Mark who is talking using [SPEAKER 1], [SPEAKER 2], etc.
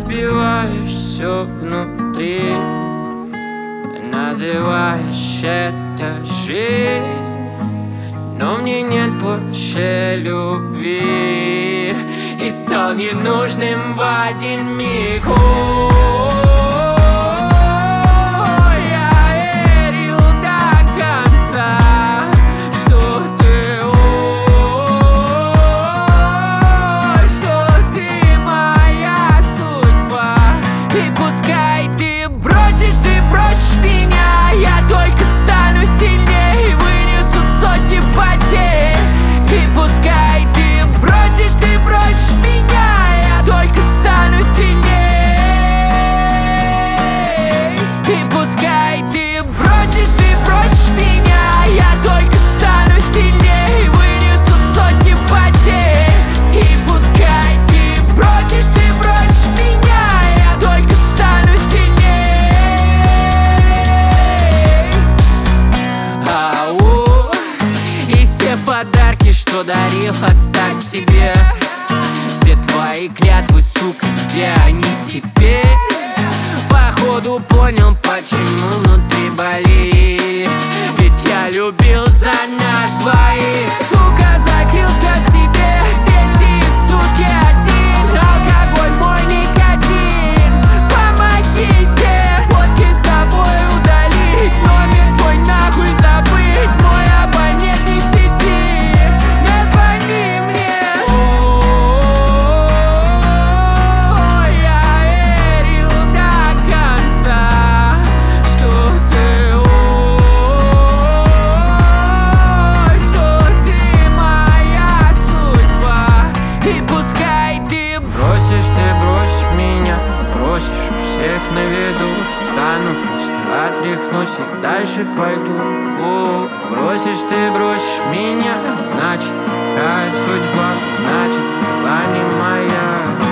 [SPEAKER 1] разбиваешь все внутри, называешь это жизнь, но мне нет больше любви, и стал ненужным в один миг. Подарки, что дарил, оставь себе. Все твои клятвы, сука, где они теперь? Походу понял, почему внутри болит, ведь я любил за нас двоих. Сука, закрылся в себе, эти сутки один. Алкоголь мой никотин, помогите. Фотки с тобой удалить, номер твой нахуй забыть. Мой абонент не в сети. Всех на виду, стану просто отряхнусь и дальше пойду. Бросишь ты, бросишь меня, значит, такая судьба, значит, была не моя.